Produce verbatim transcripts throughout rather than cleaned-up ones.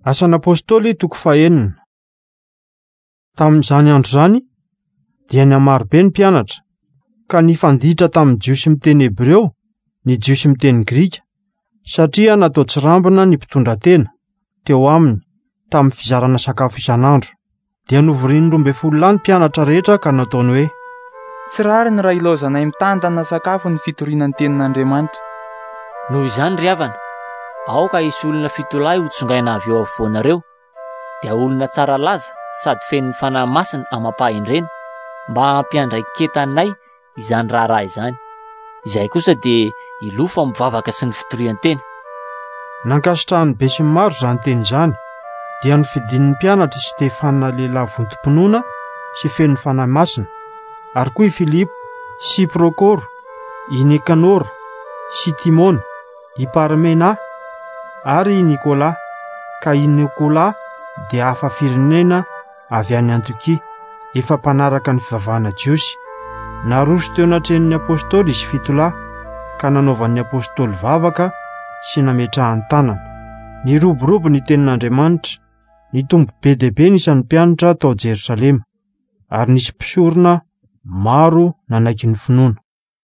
Asan'ny apôstôly toko fahaenina. Tamin'izany andro zany dia ny marobe ny mpianatra, ka nifanditra tamin'ny jiosy miteny Hebreo, ny jiosy miteny Grika, satria natao tsirambina ny mpitondra-tena teo aminy tamin'ny fizarana sakafo isan'andro. Dia novoriany roa ambin'ny folo ny mpianatra rehetra ka nataony hoe: tsy rariny raha ilaozanay mitantana sakafo ny fitoriana ny tenin'Andriamanitra. Noho izany ry havana, aoka hisy olona fitolahy ho tsongaina avy eo afovoanareo, dia olona tsara laza sady feno ny fanahy masina amam-pahindrena, mba hampiandraiketanay izany raharaha izany. Izay kosa dia ilofo amin'ny vavaka sy ny fitorian-teny. Nankasitrahan'ny be sy ny maro izany teny izany, dia nofidin'ny mpianatra i Stefana lehilahy vontom-pinoana sy feno ny fanahy masina, ary koa i Filipo, sy Prokoro, i Nikanora, sy Timona, i Parmena, ary i Nikola. Ka i Nikola dia hafa firenena avy any Antiokia, efa mpanaraka ny fivavahana jiosy. Naroso teo anatrehan'ny apôstôly izy fitolahy, ka nanaovan'ny apôstôly vavaka sy nametrahany tanana. Niroborobo ny tenin'Andriamanitra, nitombo be dia be nisan'ny mpianatra tao Jerosalema, ary nisy mpisorona maro nanaiky ny finoana.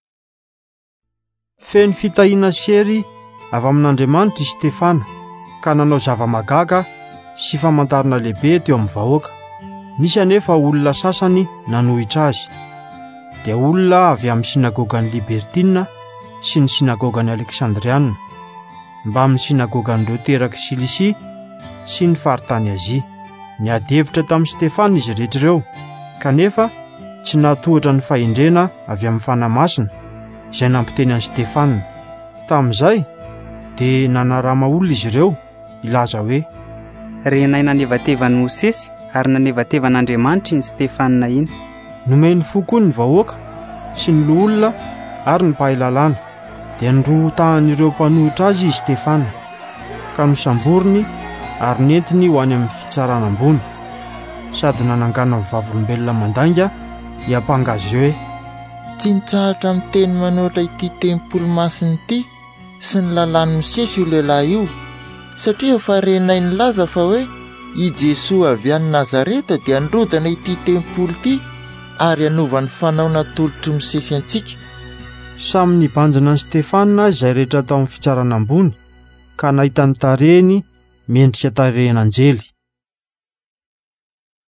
Feno fitahiana sery avy amin'Andriamanitra i Stefana, ka nanao zava-magaga sy famantarana lehibe teo amin'ny vahoaka. Nisy anefa olona sasany nanohitra azy, dia olona avy amin'ny sinagogany Libertina sy ny sinagogany Aleksandriana, mba amin'ny sinagogan'ireo teraky Silisia sy ny faritany Azia. Niady hevitra tamin'i Stefana izy rehetra ireo, kanefa tsy nahatohatra ny fahindrena avy amin'ny fanahy masina izay nampiteny an'i Stefana. Tamin'izay dia nanarama olona izy ireo, ilaza hoe: renay nanevatevany Mosesy ary nanevatevan'Andriamanitra iny Stefana iny. Nomeny fo koa ny vahoaka sy ny loholona ary ny mpahay lalàna, dia nirotahan'ireo mpanohitra azy i Stefana, ka nosamboriny ary nentiny ho any amin'ny fitsarana ambony, sady nanangana amin'ny vavolombelona mandanga hiampanga azy hoe: tsy mitsahatra amin'ny teny manoatra ity tempolo masiny ity sy ny lalàn'ny Mosesy io lehilahy io, satria efa renay nilaza fa hoe i Jesosy avy any Nazareta dia nirodana ity tempolo ity ary hanova ny fanaona tolotry Mosesy antsika. Samy nibanjina ny Stefana izay rehetra tao amin'ny fitsarana ambony, ka nahita ny tarehiny mendrika tarehin'anjely.